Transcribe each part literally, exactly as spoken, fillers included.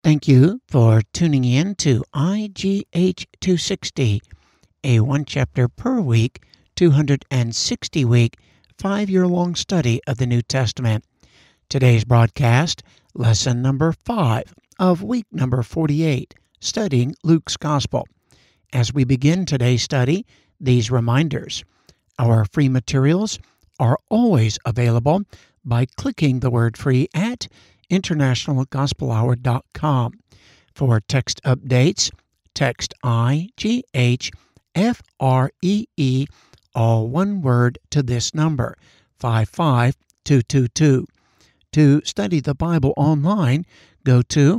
Thank you for tuning in to I G H two sixty, a one chapter per week, two hundred sixty week, five-year-long study of the New Testament. Today's broadcast, lesson number five of week number forty-eight, studying Luke's Gospel. As we begin today's study, these reminders. Our free materials are always available by clicking the word free at international gospel hour dot com. For text updates, text I G H F R E E, all one word, to this number, five five two two two. To study the Bible online, go to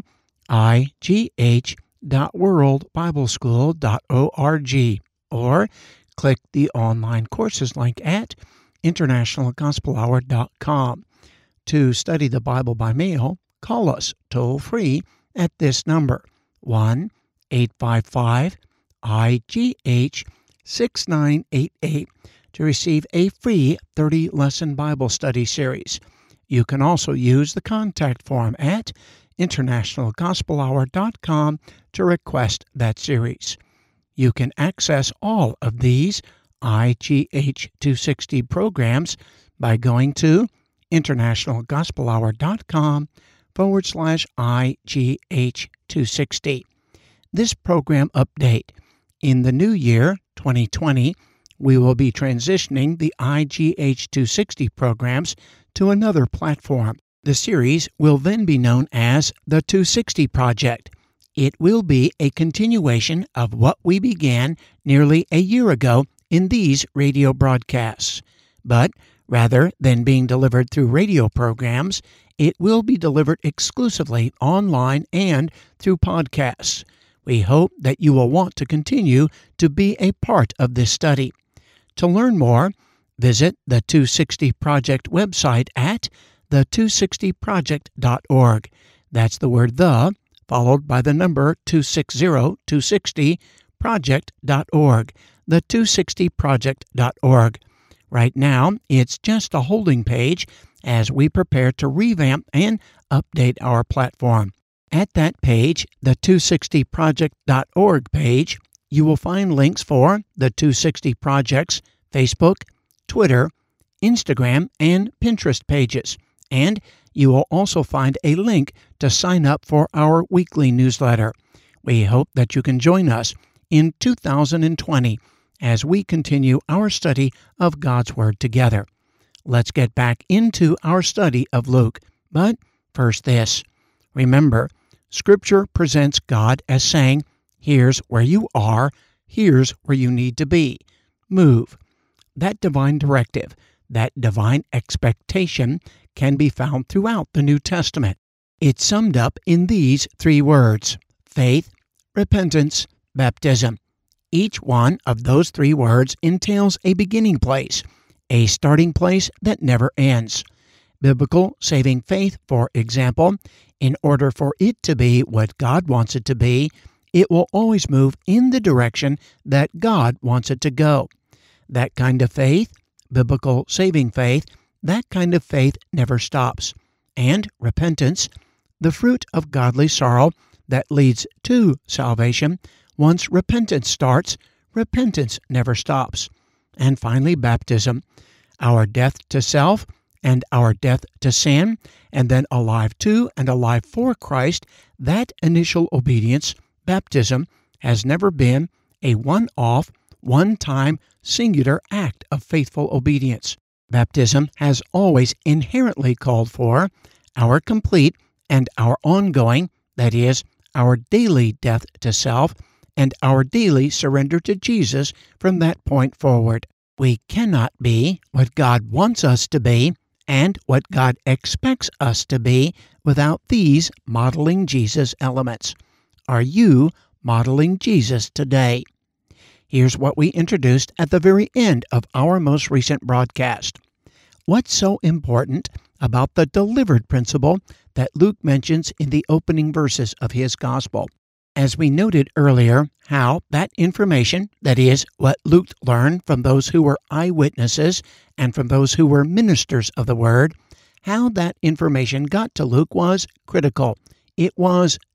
I G H dot world bible school dot org or click the online courses link at international gospel hour dot com. To study the Bible by mail, call us toll-free at this number, one eight five five I G H six nine eight eight, to receive a free thirty-lesson Bible study series. You can also use the contact form at international gospel hour dot com to request that series. You can access all of these I G H two sixty programs by going to international gospel hour dot com forward slash I G H two sixty. This program update. In the new year, twenty twenty, we will be transitioning the I G H two sixty programs to another platform. The series will then be known as the two sixty Project. It will be a continuation of what we began nearly a year ago in these radio broadcasts. But rather than being delivered through radio programs, it will be delivered exclusively online and through podcasts. We hope that you will want to continue to be a part of this study. To learn more, visit the two sixty Project website at the two sixty project dot org. That's the word the, followed by the number two sixty, two sixty project dot org, the two sixty project dot org. Right now, it's just a holding page as we prepare to revamp and update our platform. At that page, the two sixty project dot org page, you will find links for the two sixty Project's Facebook, Twitter, Instagram, and Pinterest pages. And you will also find a link to sign up for our weekly newsletter. We hope that you can join us in two thousand twenty as we continue our study of God's Word together. Let's get back into our study of Luke. But first this. Remember, Scripture presents God as saying, here's where you are, here's where you need to be. Move. That divine directive, that divine expectation can be found throughout the New Testament. It's summed up in these three words: faith, repentance, baptism. Each one of those three words entails a beginning place, a starting place that never ends. Biblical saving faith, for example, in order for it to be what God wants it to be, it will always move in the direction that God wants it to go. That kind of faith, biblical saving faith, that kind of faith never stops. And repentance, the fruit of godly sorrow that leads to salvation. Once repentance starts, repentance never stops. And finally, baptism, our death to self and our death to sin, and then alive to and alive for Christ. That initial obedience, baptism, has never been a one-off, one-time, singular act of faithful obedience. Baptism has always inherently called for our complete and our ongoing, that is, our daily death to self, and our daily surrender to Jesus from that point forward. We cannot be what God wants us to be and what God expects us to be without these modeling Jesus elements. Are you modeling Jesus today? Here's what we introduced at the very end of our most recent broadcast. What's so important about the delivered principle that Luke mentions in the opening verses of his gospel? As we noted earlier, how that information, that is, what Luke learned from those who were eyewitnesses and from those who were ministers of the word, how that information got to Luke was critical. It was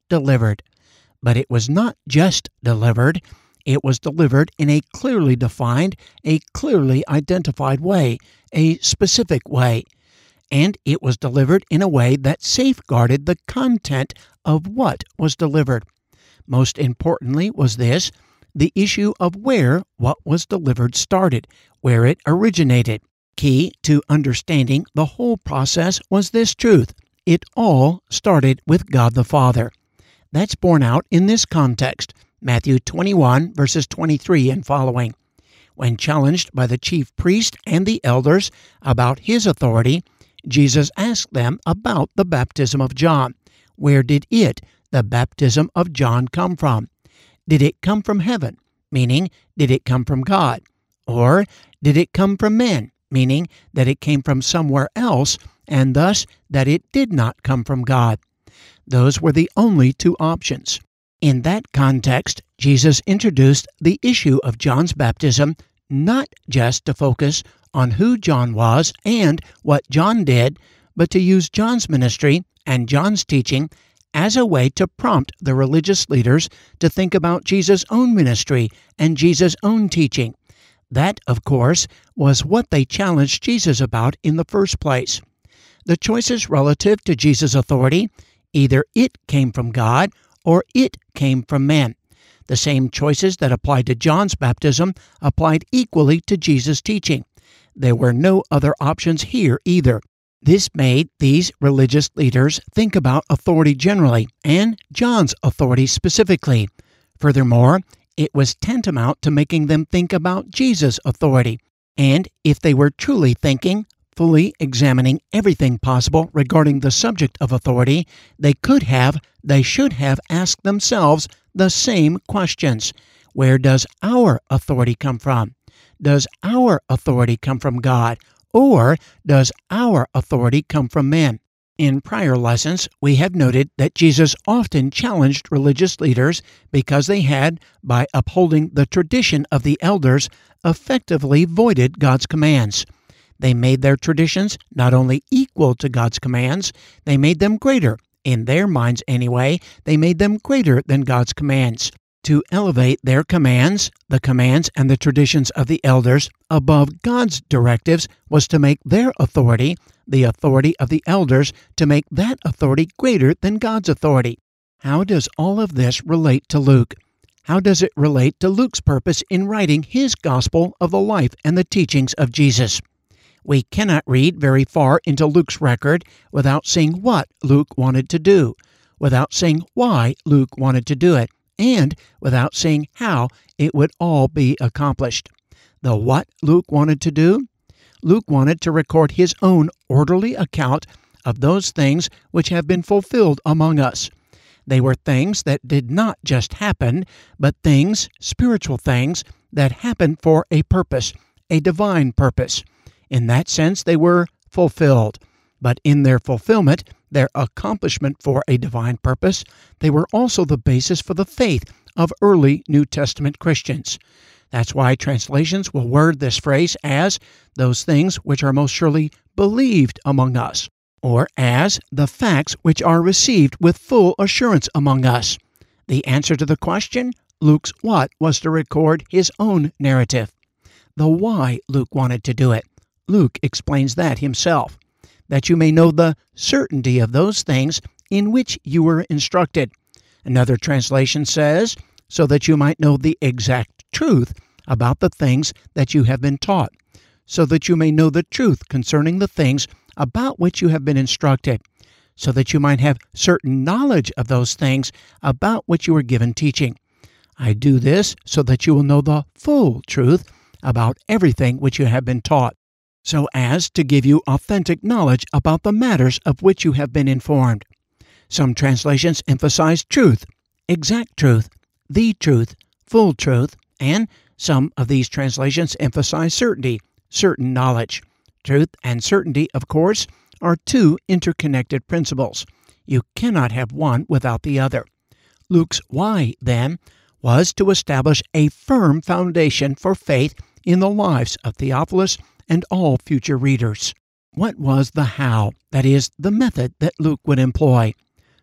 delivered. But it was not just delivered. It was delivered in a clearly defined, a clearly identified way, a specific way. And it was delivered in a way that safeguarded the content of what was delivered. Most importantly was this, the issue of where what was delivered started, where it originated. Key to understanding the whole process was this truth. It all started with God the Father. That's borne out in this context, Matthew twenty-one, verses twenty-three and following. When challenged by the chief priest and the elders about his authority, Jesus asked them about the baptism of John. Where did it, the baptism of John, come from? Did it come from heaven, meaning did it come from God? Or did it come from men, meaning that it came from somewhere else, and thus that it did not come from God? Those were the only two options. In that context, Jesus introduced the issue of John's baptism not just to focus on who John was and what John did, but to use John's ministry and John's teaching as a way to prompt the religious leaders to think about Jesus' own ministry and Jesus' own teaching. That, of course, was what they challenged Jesus about in the first place. The choices relative to Jesus' authority, either it came from God or it came from men. The same choices that applied to John's baptism applied equally to Jesus' teaching. There were no other options here either. This made these religious leaders think about authority generally and John's authority specifically. Furthermore, it was tantamount to making them think about Jesus' authority. And if they were truly thinking, fully examining everything possible regarding the subject of authority, they could have, they should have asked themselves the same questions. Where does our authority come from? Does our authority come from God? Or does our authority come from men? In prior lessons, we have noted that Jesus often challenged religious leaders because they had, by upholding the tradition of the elders, effectively voided God's commands. They made their traditions not only equal to God's commands, they made them greater. In their minds anyway, they made them greater than God's commands. To elevate their commands, the commands and the traditions of the elders, above God's directives was to make their authority, the authority of the elders, to make that authority greater than God's authority. How does all of this relate to Luke? How does it relate to Luke's purpose in writing his gospel of the life and the teachings of Jesus? We cannot read very far into Luke's record without seeing what Luke wanted to do, without seeing why Luke wanted to do it, and without seeing how it would all be accomplished. The what Luke wanted to do? Luke wanted to record his own orderly account of those things which have been fulfilled among us. They were things that did not just happen, but things, spiritual things, that happened for a purpose, a divine purpose. In that sense, they were fulfilled. But in their fulfillment, their accomplishment for a divine purpose, they were also the basis for the faith of early New Testament Christians. That's why translations will word this phrase as those things which are most surely believed among us, or as the facts which are received with full assurance among us. The answer to the question, Luke's what, was to record his own narrative. The why Luke wanted to do it. Luke explains that himself, that you may know the certainty of those things in which you were instructed. Another translation says, so that you might know the exact truth about the things that you have been taught, so that you may know the truth concerning the things about which you have been instructed, so that you might have certain knowledge of those things about which you were given teaching. I do this so that you will know the full truth about everything which you have been taught, so as to give you authentic knowledge about the matters of which you have been informed. Some translations emphasize truth, exact truth, the truth, full truth, and some of these translations emphasize certainty, certain knowledge. Truth and certainty, of course, are two interconnected principles. You cannot have one without the other. Luke's why, then, was to establish a firm foundation for faith in the lives of Theophilus and all future readers. What was the how, that is, the method that Luke would employ?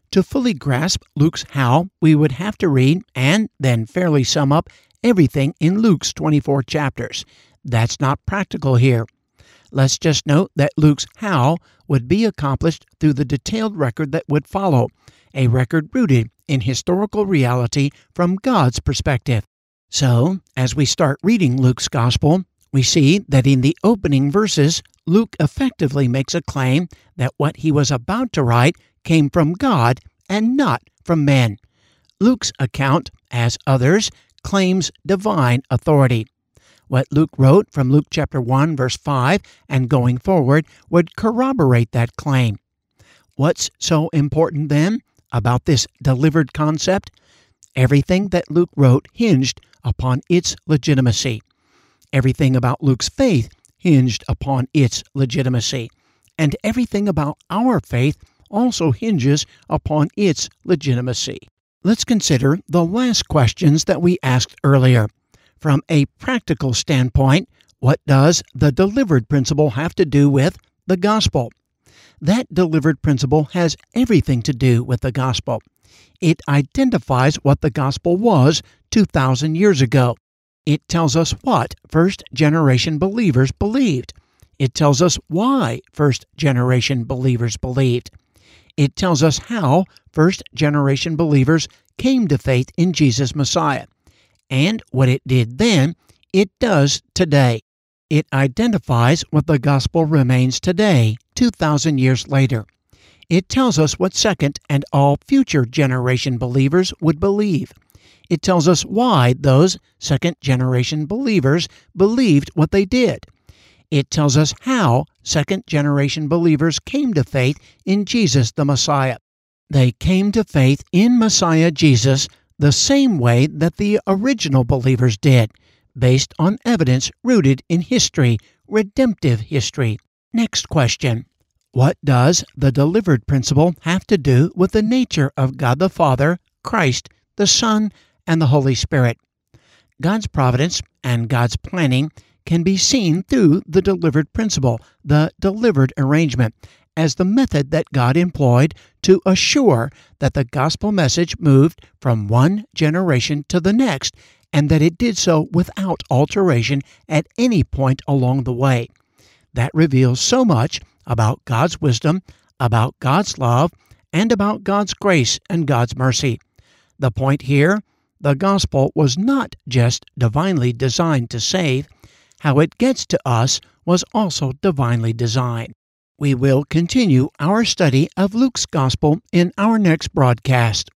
To fully grasp Luke's how, we would have to read and then fairly sum up everything in Luke's twenty-four chapters. That's not practical here. Let's just note that Luke's how would be accomplished through the detailed record that would follow, a record rooted in historical reality from God's perspective. So, as we start reading Luke's Gospel, we see that in the opening verses, Luke effectively makes a claim that what he was about to write came from God and not from men. Luke's account, as others, claims divine authority. What Luke wrote from Luke chapter one, verse five, and going forward would corroborate that claim. What's so important then about this delivered concept? Everything that Luke wrote hinged upon its legitimacy. Everything about Luke's faith hinged upon its legitimacy. And everything about our faith also hinges upon its legitimacy. Let's consider the last questions that we asked earlier. From a practical standpoint, what does the delivered principle have to do with the gospel? That delivered principle has everything to do with the gospel. It identifies what the gospel was two thousand years ago. It tells us what first-generation believers believed. It tells us why first-generation believers believed. It tells us how first-generation believers came to faith in Jesus Messiah. And what it did then, it does today. It identifies what the gospel remains today, two thousand years later. It tells us what second and all future generation believers would believe. It tells us why those second-generation believers believed what they did. It tells us how second-generation believers came to faith in Jesus the Messiah. They came to faith in Messiah Jesus the same way that the original believers did, based on evidence rooted in history, redemptive history. Next question. What does the delivered principle have to do with the nature of God the Father, Christ, the Son, and the Holy Spirit? God's providence and God's planning can be seen through the delivered principle, the delivered arrangement, as the method that God employed to assure that the gospel message moved from one generation to the next, and that it did so without alteration at any point along the way. That reveals so much about God's wisdom, about God's love, and about God's grace and God's mercy. The point here, the gospel was not just divinely designed to save. How it gets to us was also divinely designed. We will continue our study of Luke's Gospel in our next broadcast.